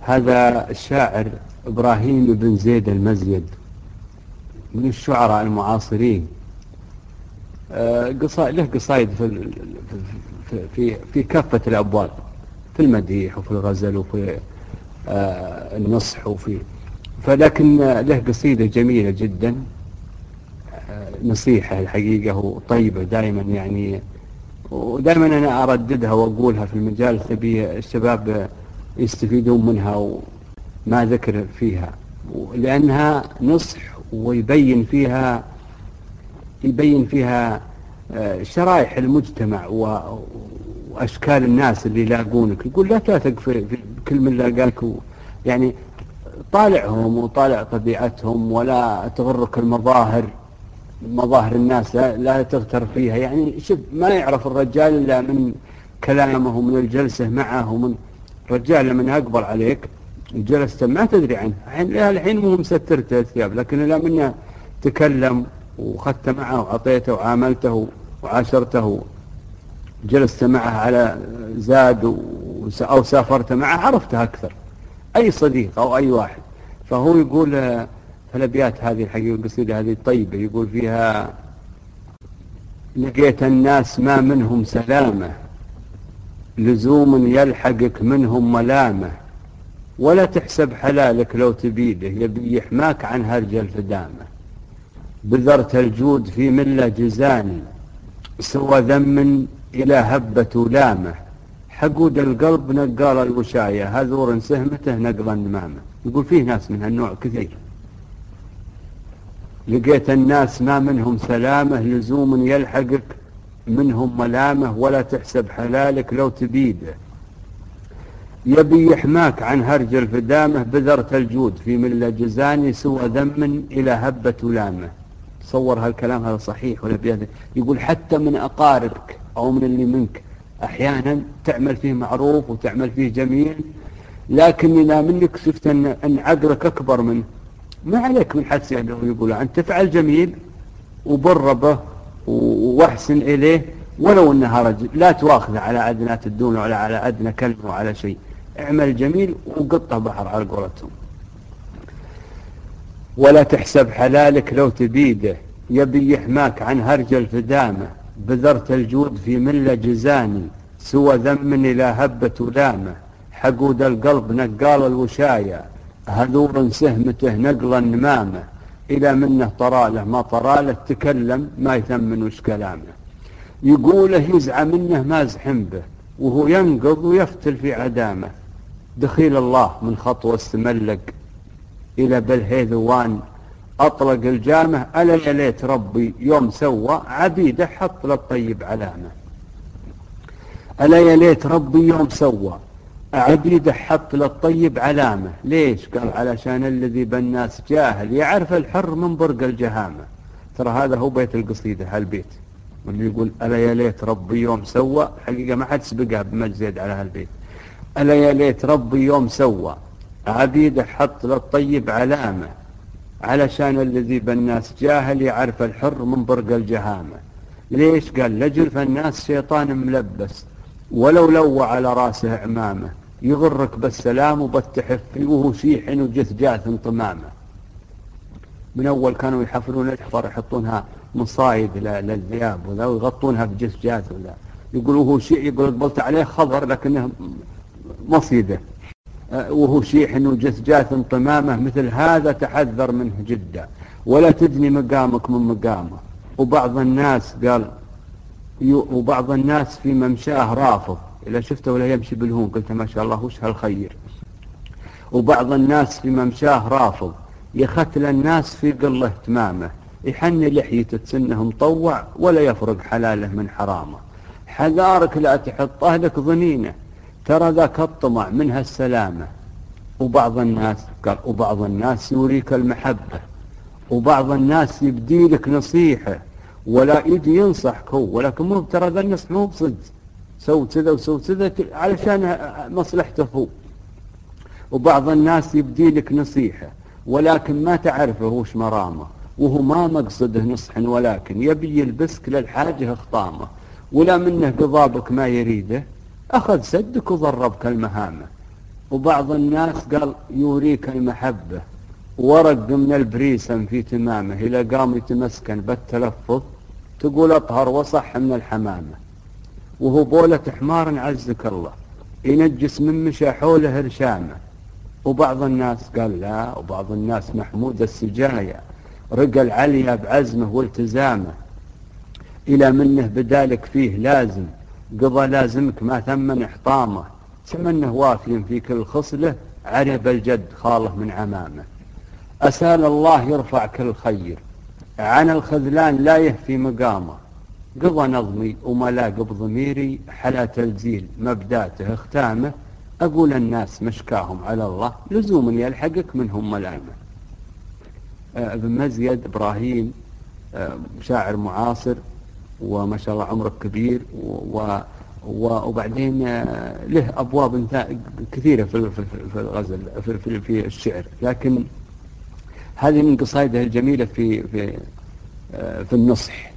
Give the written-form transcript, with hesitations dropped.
هذا الشاعر إبراهيم بن زيد المزيد من الشعراء المعاصرين. له قصائد في كافة الأبواب، في المديح وفي الغزل وفي النصح فلكن له قصيدة جميلة جدا، نصيحة الحقيقة وطيبة دائما يعني، ودائما أنا أرددها وأقولها في المجال تبي الشباب يستفيدون منها وما ذكر فيها، لأنها نصح ويبين فيها شرائح المجتمع وأشكال الناس اللي يلاقونك. يقول لا تثق في كل من لاقاك، يعني طالعهم وطالع طبيعتهم ولا تغرك مظاهر الناس، لا تغتر فيها. يعني شوف، ما يعرف الرجال إلا من كلامه ومن الجلسة معه، ومن رجال لمن أقبل عليك جلست ما تدري عنه، الحين مو مسترته الثياب، لكن إلا منه تكلم وخدت معه وعطيته وعاملته وعاشرته، جلست معه على زاد أو سافرت معه، عرفته أكثر أي صديق أو أي واحد. فهو يقول في الأبيات هذه الحقيقة القصيدة هذه طيبة، يقول فيها: لقيت الناس ما منهم سلامة، لزوم يلحقك منهم ملامة، ولا تحسب حلالك لو تبيده، يبي يحماك عن هرج الفدامة. بذرت الجود في ملة جزاني، سوى ذم إلى هبة لامة، حقود القلب نقال الوشاية، هذور سهمته نقل النمامة. يقول فيه ناس من هالنوع كثير. لقيت الناس ما منهم سلامة، لزوم يلحقك منهم ملامة، ولا تحسب حلالك لو تبيده، يبي يحماك عن هرج الفدامة. بذرت الجود في ملة جزاني، سوى ذم إلى هبة لامة. تصور هالكلام هذا صحيح ولا بيده؟ يقول حتى من أقاربك أو من اللي منك أحيانا تعمل فيه معروف وتعمل فيه جميل، لكن إذا منك شفت أن عقلك أكبر منه، ما عليك من حدس يده. يقول أنت تفعل جميل وبر به واحسن إليه، ولو أنها رجل، لا تواخذ على أدنى الدون ولا على أدنى كلمة وعلى شيء. اعمل جميل وقطع بحر على قولتهم. ولا تحسب حلالك لو تبيده، يبي يحماك عن هرج الفدامة. بذرت الجود في ملة جزاني، سوى ذم إلى هبة لامة، حقود القلب نقال الوشاية، هذور سهمته نقل النمامة. إلى منه طراله ما طراله، تكلم ما يثمن وش كلامه. يقوله يزعى منه ما زحم به، وهو ينقض ويفتل في عدامه. دخيل الله من خطوة استملق، إلى بالهيذوان أطلق الجامه. ألا يا ليت ربي يوم سوى، عبيده حط للطيب علامة. ألا يا ليت ربي يوم سوى، عبيده حط للطيب علامة. ليش؟ قال علشان الذي بالناس جاهل، يعرف الحر من برق الجهامة. ترى هذا هو بيت القصيدة، هالبيت واللي يقول ألا يا ليت ربي يوم سوى، حقيقة ما حد سبقها بمجد زيد على هالبيت. ألا يا ليت ربي يوم سوى، عبيده حط للطيب علامة، علشان الذي بالناس جاهل، يعرف الحر من برق الجهامة. ليش؟ قال لجل الناس شيطان ملبس، ولو لوى على راسه عمامة، يغرك بالسلام وبالتحفي، وهو شيح وجث جاث طمامة. من أول كانوا يحفرون الحفر يحطونها مصايد للذياب وذا، ويغطونها بجث جاث وذا. يقولوا هو شيح، يقول قبلت عليه خضر لكنه مصيده، وهو شيح وجث جاث طمامة. مثل هذا تحذر منه جدا، ولا تدني مقامك من مقامه. وبعض الناس قال وبعض الناس في ممشاه رافض، إذا شفته ولا يمشي بالهون قلت ما شاء الله وش هالخير. وبعض الناس في ممشاه رافض، يختل الناس في قله اهتمامه. يحن لحيته سنه مطوع، ولا يفرق حلاله من حرامه. حذارك لا تحطه لك ظنينه، ترى ذاك الطمع منها السلامة. وبعض الناس قال وبعض الناس يوريك المحبة، وبعض الناس يبدي لك نصيحة، ولا يجي ينصحك هو، ولكن مو ترى ذا النصح مو بصدق، سوي كذا وسوي كذا علشان مصلحته هو. وبعض الناس يبدي لك نصيحة، ولكن ما تعرفه وش مرامه، وهو ما مقصده نصح، ولكن يبي يلبسك للحاجة خطامة. ولا منه قضابك ما يريده، أخذ سدك وضربك المهامة. وبعض الناس قال يوريك المحبة ورق من البريسم في تمامه إلى قام يتمسكن بالتلفظ تقول أطهر وصح من الحمامة، وهو بولة حمار عزك الله ينجس من مشى حوله رشامة. وبعض الناس قال لا، وبعض الناس محمود السجايا رقى العليا بعزمه والتزامه إلى منه بدالك فيه لازم قضى لازمك ما ثمن إحطامه، تمنه وافي في كل خصله عرب الجد خاله من عمامه. أسأل الله يرفع كل خير عن الخذلان لا يهفي مقامه، قضى نظمي وملاق بضميري حلا تلزيل مبداته اختامه، أقول الناس مشكاهم على الله لزوم يلحقك منهم ملامه. ابن مزيد إبراهيم شاعر معاصر وما شاء الله عمره كبير، وبعدين له أبواب كثيرة في الغزل في الشعر، لكن هذه من قصائده الجميلة في النصح.